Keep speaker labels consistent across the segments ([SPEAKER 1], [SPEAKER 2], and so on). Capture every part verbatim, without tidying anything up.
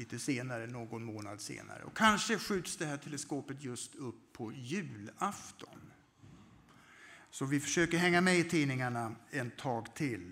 [SPEAKER 1] lite senare, någon månad senare. Och kanske skjuts det här teleskopet just upp på julafton. Så vi försöker hänga med i tidningarna en tag till.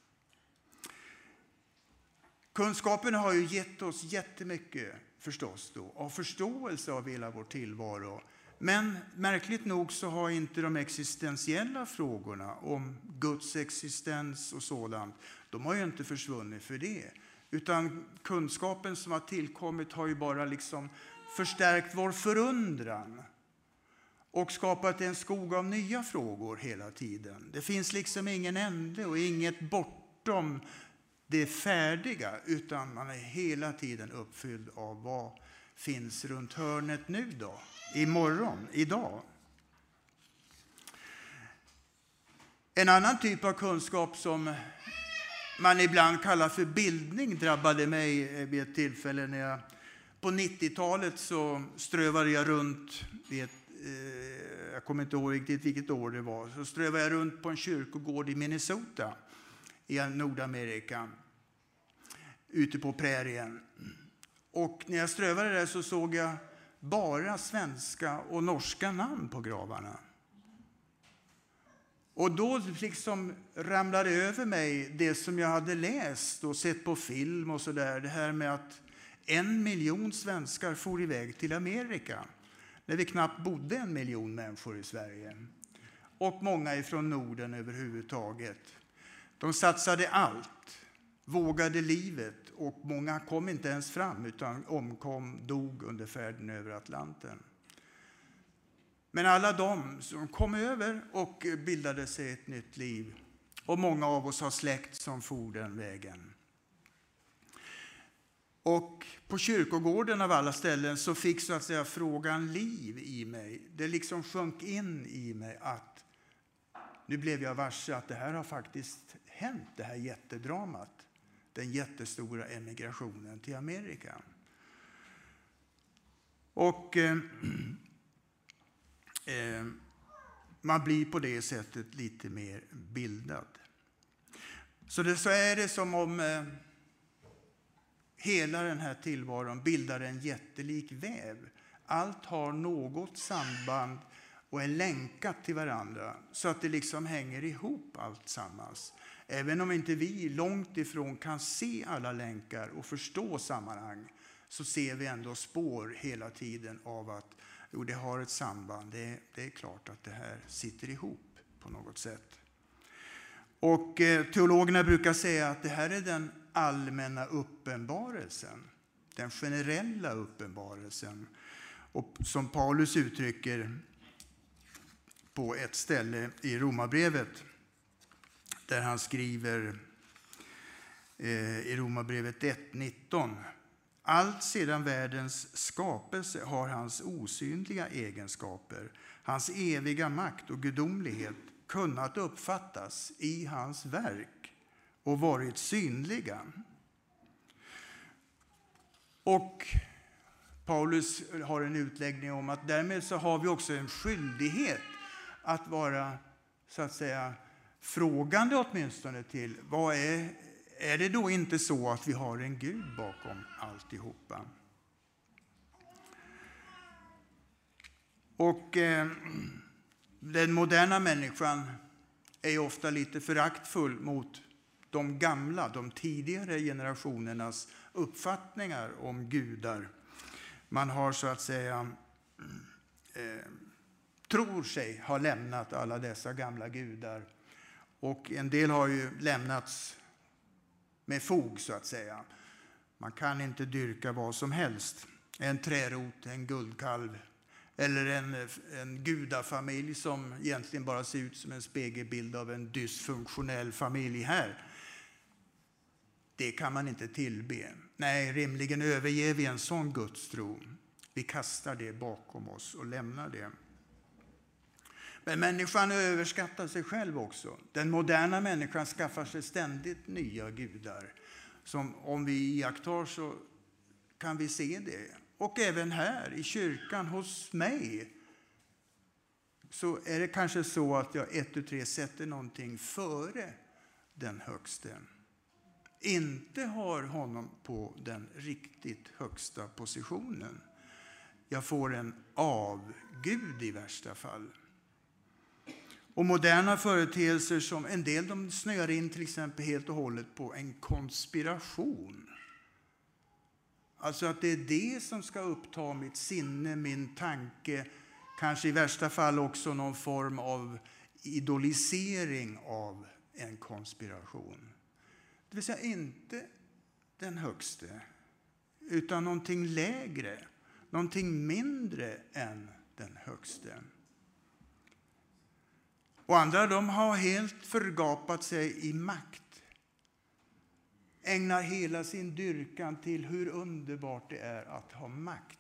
[SPEAKER 1] Kunskapen har ju gett oss jättemycket förstås då, av förståelse av hela vår tillvaro. Men märkligt nog så har inte de existentiella frågorna om Guds existens och sådant, de har ju inte försvunnit för det. Utan kunskapen som har tillkommit har ju bara liksom förstärkt vår förundran och skapat en skog av nya frågor hela tiden. Det finns liksom ingen ände och inget bortom det färdiga, utan man är hela tiden uppfylld av vad finns runt hörnet nu då, imorgon, idag. En annan typ av kunskap som man ibland kallar för bildning drabbade mig vid ett tillfälle när jag på nittiotalet så strövade jag runt vid ett, eh, jag kommer inte ihåg riktigt vilket år det var, så strövade jag runt på en kyrkogård i Minnesota i Nordamerika, ute på prärien. Och när jag strövade där så såg jag bara svenska och norska namn på gravarna. Och då liksom ramlade över mig det som jag hade läst och sett på film och så där. Det här med att en miljon svenskar for iväg till Amerika. När vi knappt bodde en miljon människor i Sverige. Och många ifrån Norden överhuvudtaget. De satsade allt, vågade livet och många kom inte ens fram utan omkom, dog under färden över Atlanten. Men alla de som kom över och bildade sig ett nytt liv. Och många av oss har släkt som for den vägen. Och på kyrkogården av alla ställen så fick så att säga frågan liv i mig. Det liksom sjönk in i mig att nu blev jag varse att det här har faktiskt hänt, det här jättedramat. Den jättestora emigrationen till Amerika. Och eh, eh, man blir på det sättet lite mer bildad. Så, det, så är det som om eh, hela den här tillvaron bildar en jättelik väv. Allt har något samband och är länkat till varandra så att det liksom hänger ihop allt sammans. Även om inte vi långt ifrån kan se alla länkar och förstå sammanhang så ser vi ändå spår hela tiden av att jo, det har ett samband. Det, det är klart att det här sitter ihop på något sätt. Och eh, teologerna brukar säga att det här är den allmänna uppenbarelsen. Den generella uppenbarelsen. Och som Paulus uttrycker på ett ställe i Romarbrevet. Där han skriver eh, i Romarbrevet ett nitton. Allt sedan världens skapelse har hans osynliga egenskaper, hans eviga makt och gudomlighet kunnat uppfattas i hans verk och varit synliga. Och Paulus har en utläggning om att därmed så har vi också en skyldighet att vara så att säga frågande åtminstone till vad är, är det då inte så att vi har en Gud bakom alltihopa? Och eh, den moderna människan är ofta lite föraktfull mot de gamla, de tidigare generationernas uppfattningar om gudar. Man har så att säga eh, tror sig ha lämnat alla dessa gamla gudar. Och en del har ju lämnats med fog så att säga. Man kan inte dyrka vad som helst. En trärot, en guldkalv eller en, en gudafamilj som egentligen bara ser ut som en spegelbild av en dysfunktionell familj här. Det kan man inte tillbe. Nej, rimligen överger vi en sån gudstro. Vi kastar det bakom oss och lämnar det. Men människan överskattar sig själv också. Den moderna människan skaffar sig ständigt nya gudar. Som om vi iakttar så kan vi se det. Och även här i kyrkan hos mig så är det kanske så att jag ett och tre sätter någonting före den högste. inte har honom på den riktigt högsta positionen. Jag får en avgud i värsta fall. Och moderna företeelser som en del de snöar in till exempel helt och hållet på en konspiration. Alltså att det är det som ska uppta mitt sinne, min tanke, kanske i värsta fall också någon form av idolisering av en konspiration. Det vill säga inte den högste, utan någonting lägre, någonting mindre än den högste. Och andra de har helt förgapat sig i makt. Ägnar hela sin dyrkan till hur underbart det är att ha makt.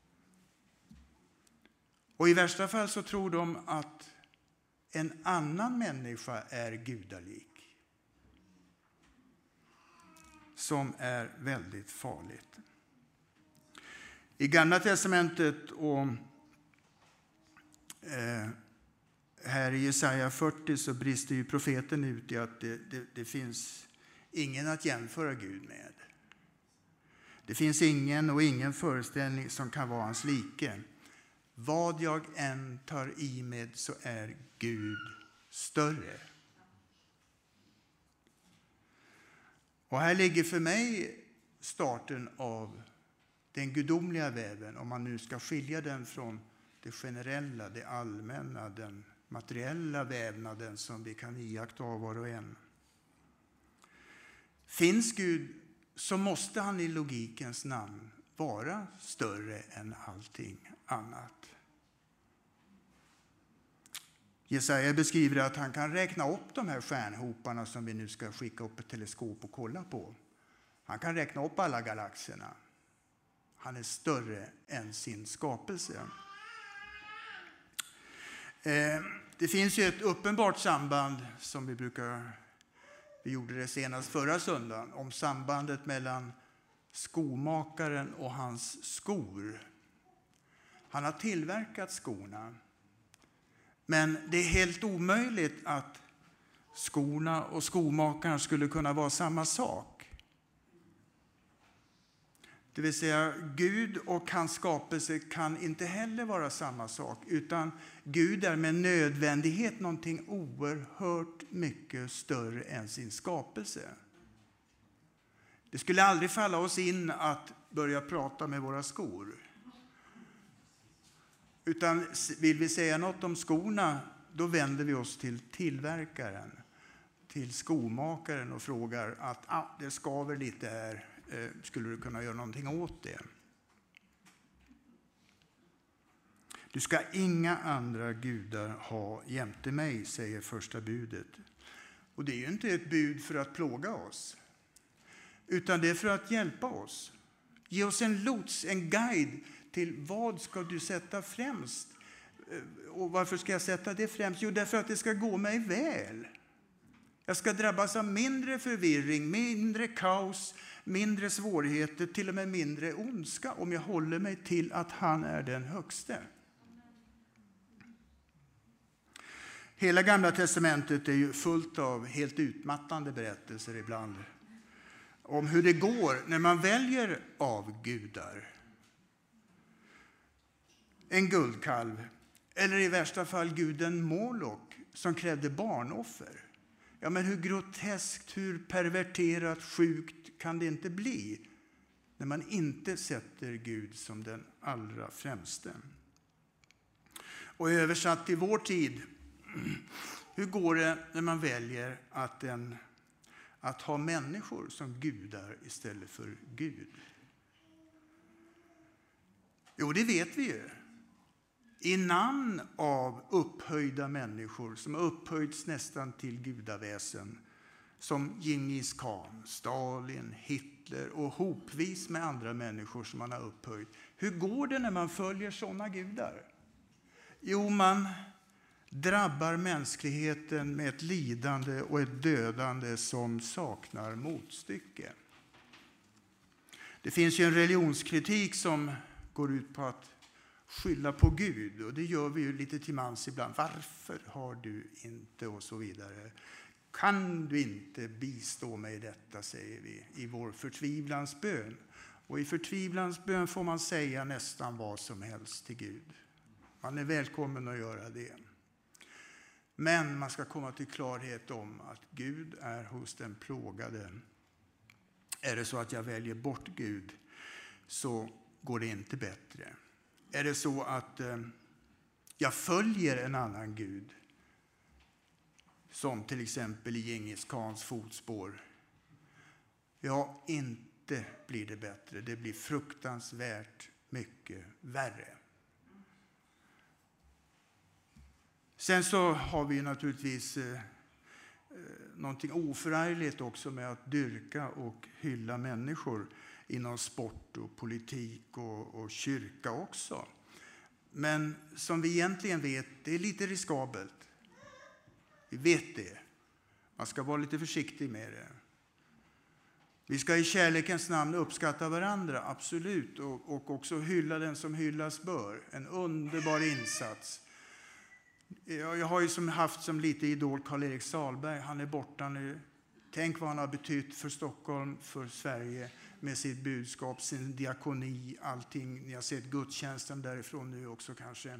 [SPEAKER 1] Och i värsta fall så tror de att en annan människa är gudalik. Som är väldigt farligt. I Gamla testamentet och eh, här i Jesaja fyrtio så brister ju profeten ut i att det, det, det finns ingen att jämföra Gud med. Det finns ingen och ingen föreställning som kan vara hans like. Vad jag än tar i med så är Gud större. Och här ligger för mig starten av den gudomliga väven, om man nu ska skilja den från det generella, det allmänna, den materiella vävnaden som vi kan iaktta av var och en. Finns Gud så måste han i logikens namn vara större än allting annat. Jesaja beskriver att han kan räkna upp de här stjärnhoparna som vi nu ska skicka upp ett teleskop och kolla på. Han kan räkna upp alla galaxerna. Han är större än sin skapelse. Det finns ju ett uppenbart samband som vi brukar, vi gjorde det senast förra söndagen, om sambandet mellan skomakaren och hans skor. Han har tillverkat skorna. Men det är helt omöjligt att skorna och skomakaren skulle kunna vara samma sak. Det vill säga Gud och hans skapelse kan inte heller vara samma sak. Utan Gud är med nödvändighet någonting oerhört mycket större än sin skapelse. Det skulle aldrig falla oss in att börja prata med våra skor. Utan vill vi säga något om skorna, då vänder vi oss till tillverkaren, till skomakaren och frågar att ah, det skaver lite här, eh, skulle du kunna göra någonting åt det? Du ska inga andra gudar ha jämte mig, säger första budet. Och det är ju inte ett bud för att plåga oss, utan det är för att hjälpa oss. Ge oss en lots, en guide till vad ska du sätta främst. Och varför ska jag sätta det främst? Jo, därför att det ska gå mig väl. Jag ska drabbas av mindre förvirring, mindre kaos, mindre svårigheter, till och med mindre ondska om jag håller mig till att han är den högste. Hela Gamla testamentet är ju fullt av helt utmattande berättelser ibland om hur det går när man väljer avgudar. En guldkalv, eller i värsta fall guden Molok som krävde barnoffer. Ja, men hur groteskt, hur perverterat, sjukt kan det inte bli när man inte sätter Gud som den allra främste? Och översatt till vår tid, hur går det när man väljer att, en, att ha människor som gudar istället för Gud? Jo, det vet vi ju. I namn av upphöjda människor som har upphöjts nästan till gudaväsen, som Genghis Khan, Stalin, Hitler och hopvis med andra människor som man har upphöjt. Hur går det när man följer sådana gudar? Jo, man drabbar mänskligheten med ett lidande och ett dödande som saknar motstycke. Det finns ju en religionskritik som går ut på att skylla på Gud, och det gör vi ju lite till mans ibland. Varför har du inte, och så vidare. kan du inte bistå mig i detta, säger vi i vår förtvivlans bön. Och i förtvivlans bön får man säga nästan vad som helst till Gud. Man är välkommen att göra det. Men man ska komma till klarhet om att Gud är hos den plågade. Är det så att jag väljer bort Gud så går det inte bättre. Är det så att eh, jag följer en annan Gud, som till exempel i Djingis Khans fotspår, ja, inte blir det bättre. Det blir fruktansvärt mycket värre. Sen så har vi naturligtvis eh, någonting oförargligt också med att dyrka och hylla människor inom sport och politik och, och kyrka också. Men som vi egentligen vet, det är lite riskabelt. Vi vet det. Man ska vara lite försiktig med det. Vi ska i kärlekens namn uppskatta varandra, absolut. Och, och också hylla den som hyllas bör. En underbar insats. Jag, jag har ju som haft som lite idol Karl-Erik Salberg. Han är borta nu. Tänk vad han har betytt för Stockholm, för Sverige. Med sitt budskap, sin diakoni, allting. Ni har sett gudstjänsten därifrån nu också kanske.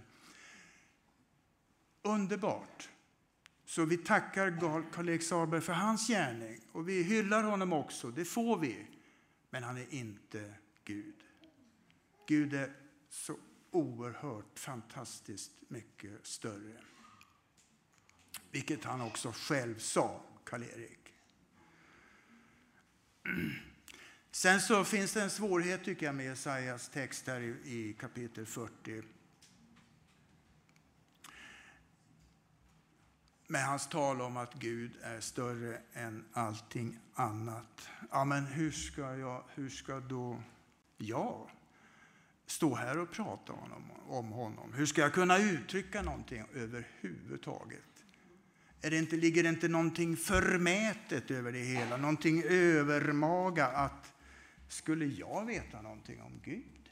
[SPEAKER 1] Underbart. Så vi tackar Karl-Erik Salberg för hans gärning. Och vi hyllar honom också, det får vi. Men han är inte Gud. Gud är så oerhört fantastiskt mycket större. Vilket han också själv sa, Karl-Erik. Sen så finns det en svårighet tycker jag med Jesajas text här i, i kapitel fyrtio. Med hans tal om att Gud är större än allting annat. Ja, men hur ska jag, hur ska då jag stå här och prata om, om honom? Hur ska jag kunna uttrycka någonting överhuvudtaget? Är det inte, ligger det inte någonting förmätet över det hela? Någonting övermaga att skulle jag veta någonting om Gud?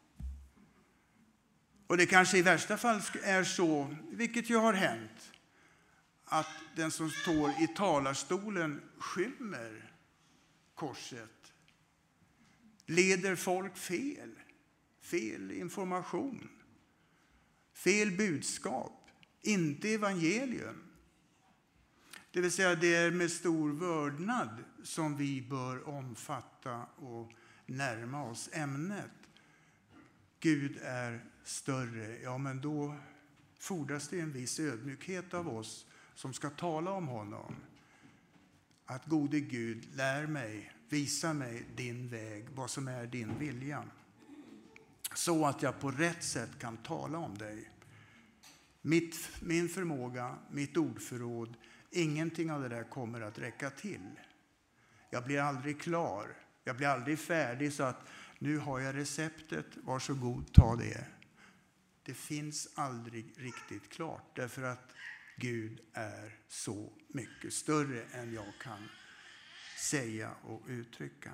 [SPEAKER 1] Och det kanske i värsta fall är så, vilket ju har hänt, att den som står i talarstolen skymmer korset. Leder folk fel. Fel information. Fel budskap. Inte evangelium. Det vill säga det är med stor vördnad som vi bör omfatta och närma oss ämnet. Gud är större. Ja, men då fordras det en viss ödmjukhet av oss som ska tala om honom. Att gode Gud, lär mig, visa mig din väg, vad som är din vilja. Så att jag på rätt sätt kan tala om dig. Mitt, min förmåga, mitt ordförråd, ingenting av det där kommer att räcka till. Jag blir aldrig klar. Jag blir aldrig färdig så att nu har jag receptet, varsågod, ta det. Det finns aldrig riktigt klart därför att Gud är så mycket större än jag kan säga och uttrycka.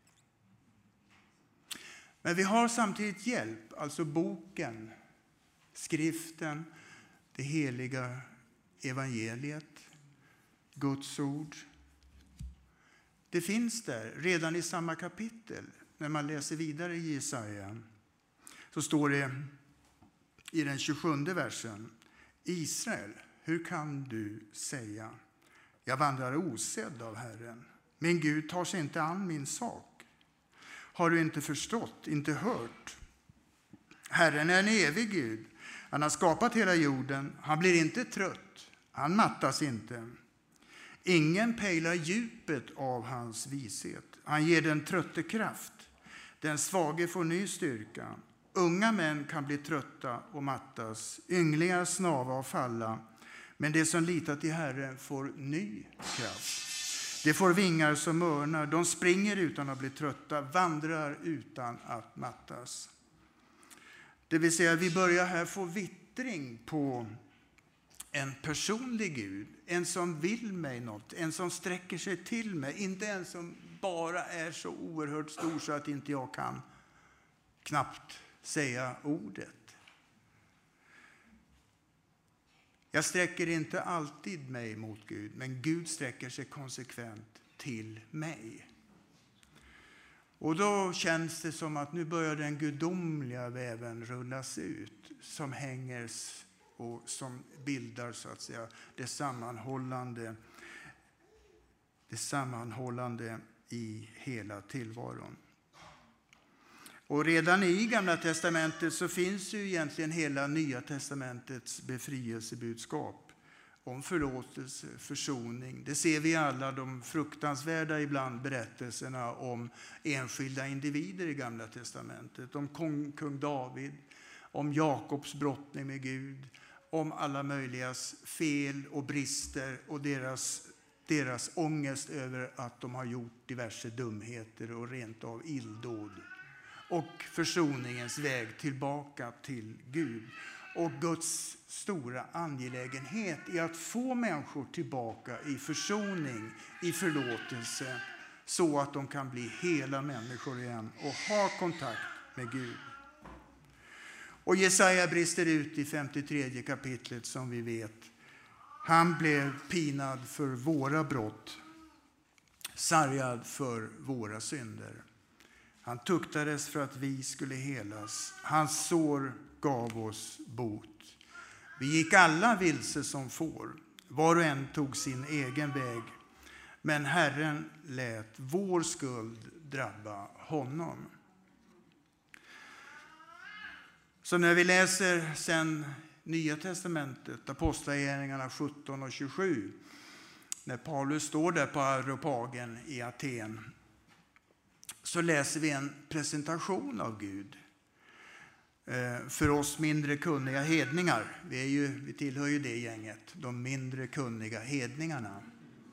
[SPEAKER 1] Men vi har samtidigt hjälp, alltså boken, skriften, det heliga evangeliet, Guds ord. Det finns där redan i samma kapitel. När man läser vidare i Jesaja så står det i den tjugosjunde versen: Israel, hur kan du säga, jag vandrar osedd av Herren, min Gud tar sig inte an min sak? Har du inte förstått, inte hört? Herren är en evig Gud. Han har skapat hela jorden. Han blir inte trött. Han mattas inte. Ingen pejlar djupet av hans vishet. Han ger den trötte kraft. Den svage får ny styrka. Unga män kan bli trötta och mattas. Ynglingar snava och falla. Men det som litar till Herren får ny kraft. De får vingar som örnar. De springer utan att bli trötta. Vandrar utan att mattas. Det vill säga, vi börjar här få vittring på en personlig Gud. En som vill mig något. En som sträcker sig till mig. Inte en som bara är så oerhört stor så att inte jag kan knappt säga ordet. Jag sträcker inte alltid mig mot Gud, men Gud sträcker sig konsekvent till mig. Och då känns det som att nu börjar den gudomliga väven rullas ut som hänger och som bildar så att säga det sammanhållande, det sammanhållande i hela tillvaron. Och redan i Gamla testamentet så finns ju egentligen hela Nya testamentets befrielsebudskap om förlåtelse, försoning. Det ser vi alla de fruktansvärda ibland berättelserna om enskilda individer i Gamla testamentet. Om kung, kung David, om Jakobs brottning med Gud, om alla möjligas fel och brister och deras, deras ångest över att de har gjort diverse dumheter och rent av illdåd. Och försoningens väg tillbaka till Gud. Och Guds stora angelägenhet i att få människor tillbaka i försoning, i förlåtelse, så att de kan bli hela människor igen och ha kontakt med Gud. Och Jesaja brister ut i femtiotredje kapitlet som vi vet. Han blev pinad för våra brott, sargad för våra synder. Han tuktades för att vi skulle helas. Hans sår gav oss bot. Vi gick alla vilse som får. Var och en tog sin egen väg. Men Herren lät vår skuld drabba honom. Så när vi läser sen Nya testamentet, Apostlagärningarna sjutton och tjugosju, när Paulus står där på Areopagen i Aten, så läser vi en presentation av Gud för oss mindre kunniga hedningar. Vi, är ju, vi tillhör ju det gänget, de mindre kunniga hedningarna.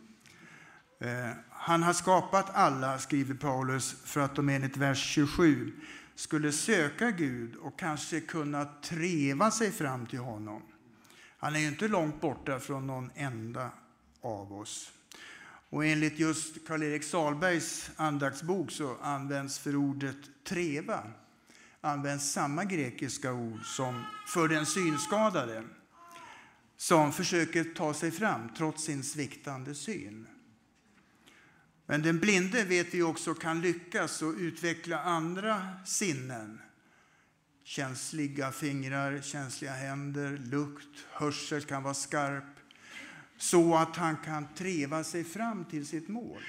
[SPEAKER 1] Han har skapat alla, skriver Paulus, för att de enligt vers tjugosju skulle söka Gud och kanske kunna treva sig fram till honom. Han är ju inte långt borta från någon enda av oss. Och enligt just Karl-Erik Salbergs andaktsbok så används för ordet treva används samma grekiska ord som för den synskadade som försöker ta sig fram trots sin sviktande syn. Men den blinde vet vi också kan lyckas och utveckla andra sinnen. Känsliga fingrar, känsliga händer, lukt, hörsel kan vara skarp. Så att han kan treva sig fram till sitt mål.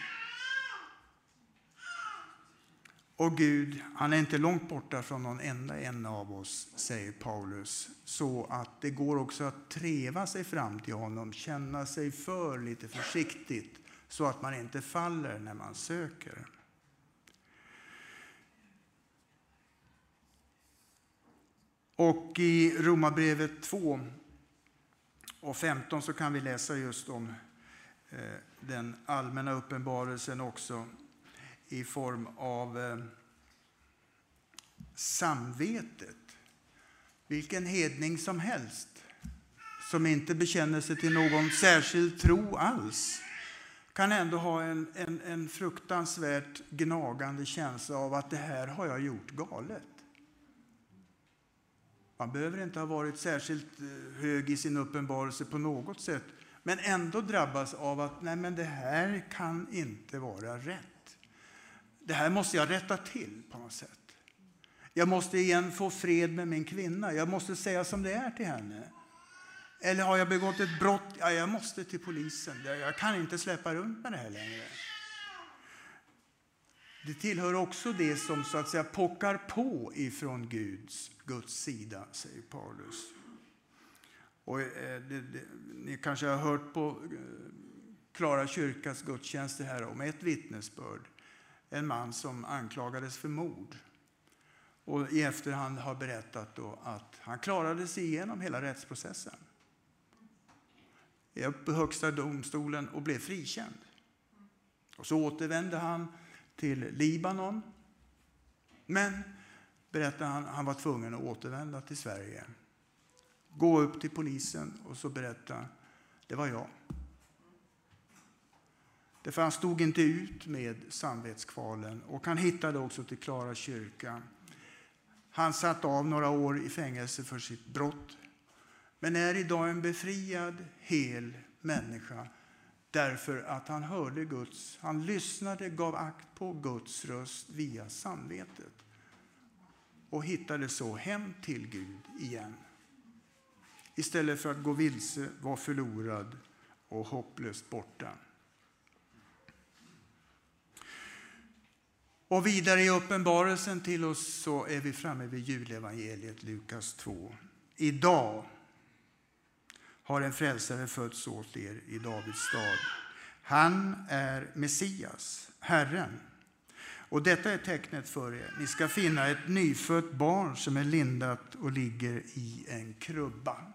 [SPEAKER 1] Och Gud, han är inte långt borta från någon enda en av oss, säger Paulus. Så att det går också att treva sig fram till honom, känna sig för lite försiktigt. Så att man inte faller när man söker. Och i Romarbrevet två och femton så kan vi läsa just om eh, den allmänna uppenbarelsen också i form av eh, samvetet. Vilken hedning som helst som inte bekänner sig till någon särskild tro alls kan ändå ha en, en, en fruktansvärt gnagande känsla av att det här har jag gjort galet. Man behöver inte ha varit särskilt hög i sin uppenbarelse på något sätt, men ändå drabbas av att nej, men det här kan inte vara rätt. Det här måste jag rätta till på något sätt. Jag måste igen få fred med min kvinna. Jag måste säga som det är till henne. Eller har jag begått ett brott? Ja, jag måste till polisen. Jag kan inte släppa runt med det här längre. Det tillhör också det som så att säga pockar på ifrån Guds, Guds sida, säger Paulus. Och eh, det, det, ni kanske har hört på eh, Klara kyrkas gudstjänster här om ett vittnesbörd. En man som anklagades för mord. Och i efterhand har berättat då att han klarade sig igenom hela rättsprocessen. Upp på högsta domstolen och blev frikänd. Och så återvände han till Libanon. Men, berättar han, han var tvungen att återvända till Sverige. Gå upp till polisen och så berätta, det var jag. Därför han stod inte ut med samvetskvalen. Och han hittade också till Klara kyrka. Han satt av några år i fängelse för sitt brott. men är idag en befriad, hel människa därför att han hörde Guds, han lyssnade, gav akt på Guds röst via samvetet och hittade så hem till Gud igen. Istället för att gå vilse, vara förlorad och hopplöst borta. Och vidare i uppenbarelsen till oss så är vi framme vid julevangeliet Lukas två. Idag har en frälsare fötts åt er i Davids stad. Han är Messias, Herren. Och detta är tecknet för er. Ni ska finna ett nyfött barn som är lindat och ligger i en krubba.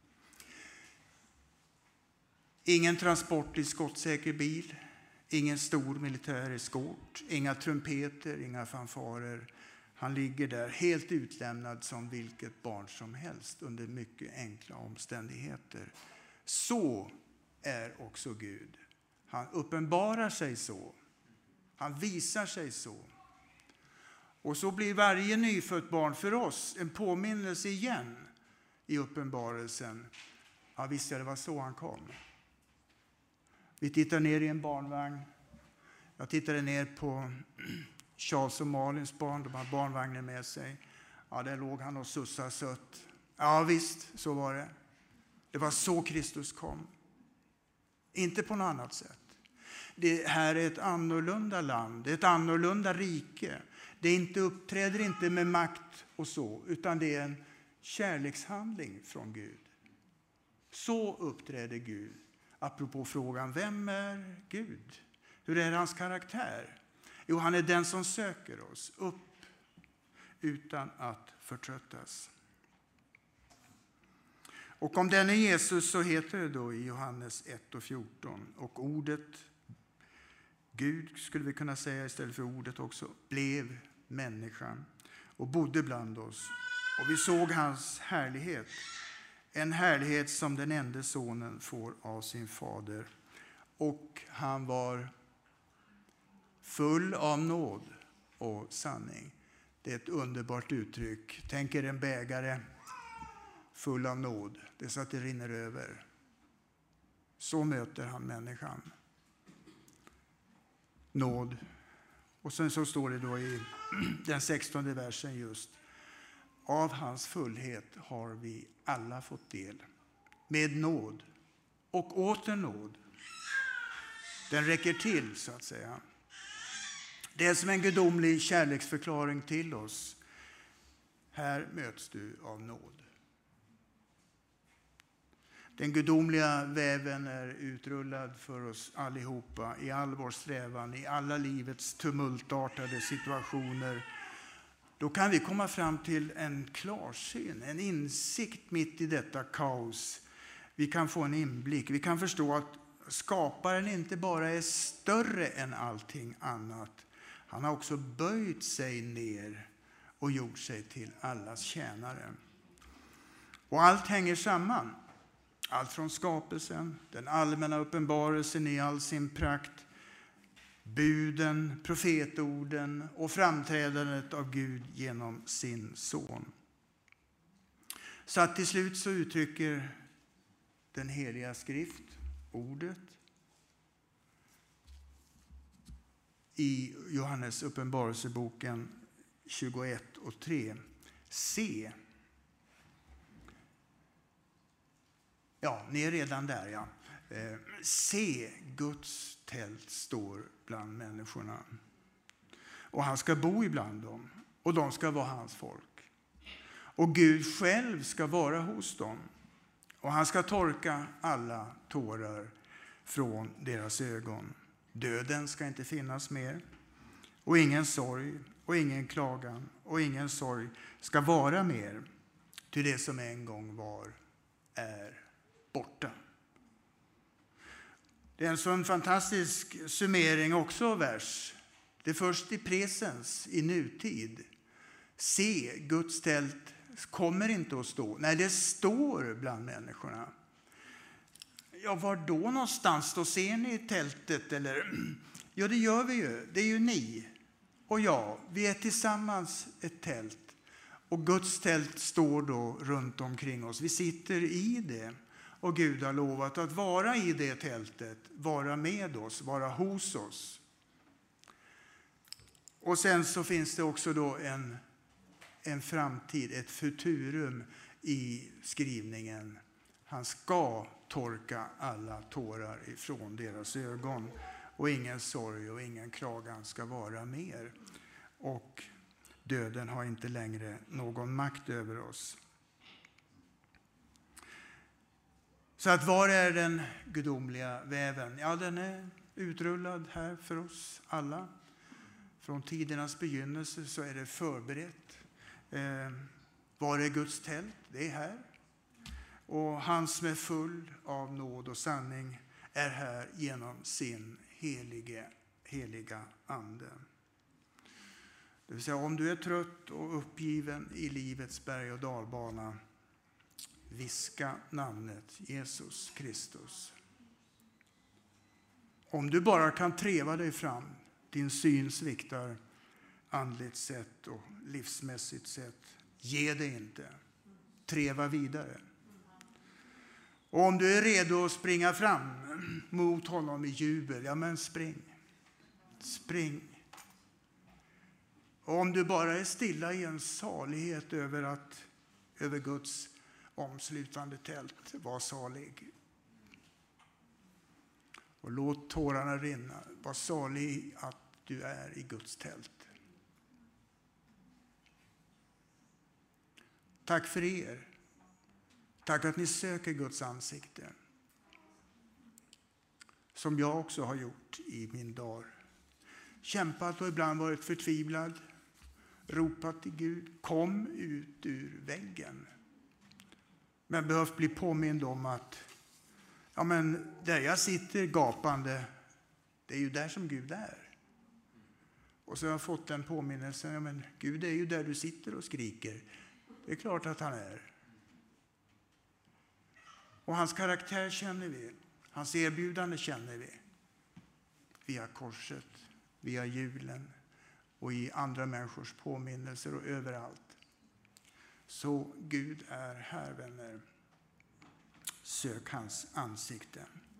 [SPEAKER 1] Ingen transport i skottsäker bil. Ingen stor militär eskort. Inga trumpeter, inga fanfarer. Han ligger där helt utlämnad som vilket barn som helst under mycket enkla omständigheter. Så är också Gud. Han uppenbarar sig så. Han visar sig så. Och så blir varje nyfött barn för oss en påminnelse igen i uppenbarelsen. Ja, visst, det var så han kom. Vi tittar ner i en barnvagn. Jag tittade ner på Charles och Malins barn. De har barnvagnen med sig. Ja, där låg han och sussade sött. Ja, visst, så var det. Det var så Kristus kom. Inte på något annat sätt. Det här är ett annorlunda land. Det är ett annorlunda rike. Det inte uppträder inte med makt och så. Utan det är en kärlekshandling från Gud. Så uppträder Gud. Apropå frågan, vem är Gud? Hur är hans karaktär? Jo, han är den som söker oss upp utan att förtröttas. Och om den är Jesus så heter det då i Johannes ett och fjorton. Och ordet, Gud skulle vi kunna säga istället för ordet också, blev människan och bodde bland oss. Och vi såg hans härlighet. En härlighet som den enda sonen får av sin fader. Och han var full av nåd och sanning. Det är ett underbart uttryck. Tänk er en bägare full av nåd. Det är så att det rinner över. Så möter han människan. Nåd. Och sen så står det då i den sextonde versen just. Av hans fullhet har vi alla fått del. Med nåd och åter nåd. Den räcker till så att säga. Det är som en gudomlig kärleksförklaring till oss. Här möts du av nåd. Den gudomliga väven är utrullad för oss allihopa i all vår strävan, i alla livets tumultartade situationer. Då kan vi komma fram till en klarsyn, en insikt mitt i detta kaos. Vi kan få en inblick, vi kan förstå att skaparen inte bara är större än allting annat. Han har också böjt sig ner och gjort sig till allas tjänare. Och allt hänger samman. Allt från skapelsen, den allmänna uppenbarelsen i all sin prakt, buden, profetorden och framträdandet av Gud genom sin son. Så att till slut så uttrycker den heliga skrift, ordet, i Johannes uppenbarelseboken tjugoett och tre. Se. Ja, ni är redan där, ja. Eh, se, Guds tält står bland människorna. Och han ska bo ibland dem. Och de ska vara hans folk. Och Gud själv ska vara hos dem. Och han ska torka alla tårar från deras ögon. Döden ska inte finnas mer. Och ingen sorg och ingen klagan och ingen sorg ska vara mer. Till det som en gång var är borta. Det är en sån fantastisk summering också vers. Det är först i presens, i nutid. Se, Guds tält kommer inte att stå. Nej, det står bland människorna. Ja, var då någonstans? Då ser ni tältet eller? Ja, det gör vi ju. Det är ju ni och jag. Vi är tillsammans ett tält. Och Guds tält står då runt omkring oss. Vi sitter i det. Och Gud har lovat att vara i det tältet, vara med oss, vara hos oss. Och sen så finns det också då en, en framtid, ett futurum i skrivningen. Han ska torka alla tårar ifrån deras ögon. Och ingen sorg och ingen klagan ska vara mer. Och döden har inte längre någon makt över oss. Så att var är den gudomliga väven? Ja, den är utrullad här för oss alla. Från tidernas begynnelse så är det förberett. Eh, var är Guds tält? Det är här. Och han som är full av nåd och sanning är här genom sin helige, heliga ande. Det vill säga, om du är trött och uppgiven i livets berg- och dalbana, viska namnet Jesus Kristus. Om du bara kan treva dig fram, din syn sviktar andligt sett och livsmässigt sett, ge dig inte. Treva vidare. Och om du är redo att springa fram mot honom i jubel, ja men spring. Spring. Och om du bara är stilla i en salighet över, att, över Guds omslutande tält, var salig. Och låt tårarna rinna. Var salig att du är i Guds tält. Tack för er. Tack att ni söker Guds ansikte. Som jag också har gjort i min dag. Kämpat och ibland varit förtvivlad. Ropat till Gud. Kom ut ur väggen. Men behövt bli påmind om att ja, men där jag sitter gapande, det är ju där som Gud är. Och så har jag fått den påminnelsen, ja, men Gud är ju där du sitter och skriker. Det är klart att han är. Och hans karaktär känner vi. Hans erbjudande känner vi. Via korset, via julen och i andra människors påminnelser och överallt. Så Gud är här, vänner. Sök hans ansikte.